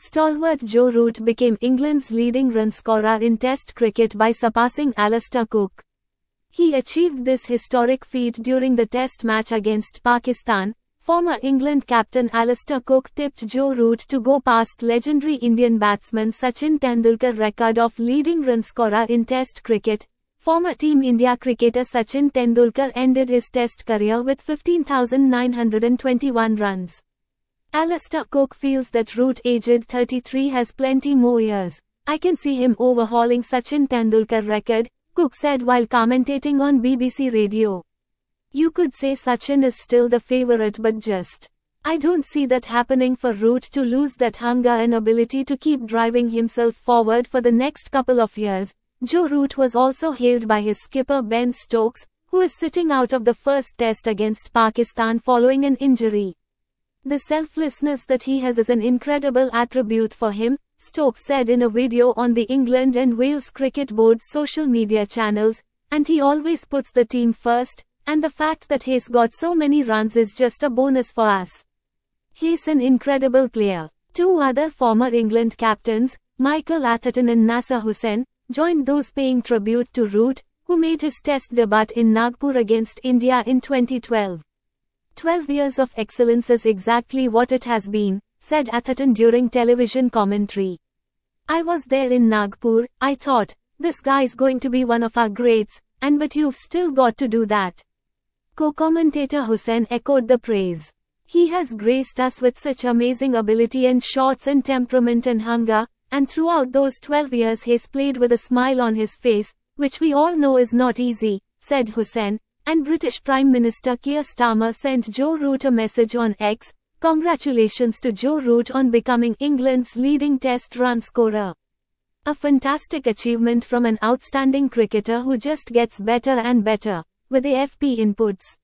Stalwart Joe Root became England's leading run scorer in Test cricket by surpassing Alastair Cook. He achieved this historic feat during the Test match against Pakistan. Former England captain Alastair Cook tipped Joe Root to go past legendary Indian batsman Sachin Tendulkar's record of leading run scorer in Test cricket. Former Team India cricketer Sachin Tendulkar ended his Test career with 15,921 runs. Alastair Cook feels that Root, aged 33, has plenty more years. "I can see him overhauling Sachin Tendulkar's record," Cook said while commentating on BBC Radio. "You could say Sachin is still the favourite, but I don't see that happening for Root to lose that hunger and ability to keep driving himself forward for the next couple of years." Joe Root was also hailed by his skipper Ben Stokes, who is sitting out of the first Test against Pakistan following an injury. "The selflessness that he has is an incredible attribute for him," Stokes said in a video on the England and Wales Cricket Board's social media channels, "and he always puts the team first, and the fact that he's got so many runs is just a bonus for us. He's an incredible player." Two other former England captains, Michael Atherton and Nasser Hussain, joined those paying tribute to Root, who made his Test debut in Nagpur against India in 2012. 12 years of excellence is exactly what it has been," said Atherton during television commentary. "I was there in Nagpur. I thought, this guy's going to be one of our greats, but you've still got to do that." Co-commentator Hussain echoed the praise. "He has graced us with such amazing ability and shots and temperament and hunger, and throughout those 12 years he's played with a smile on his face, which we all know is not easy," said Hussain. And British Prime Minister Keir Starmer sent Joe Root a message on X. "Congratulations to Joe Root on becoming England's leading Test run scorer. A fantastic achievement from an outstanding cricketer who just gets better and better," with AFP inputs.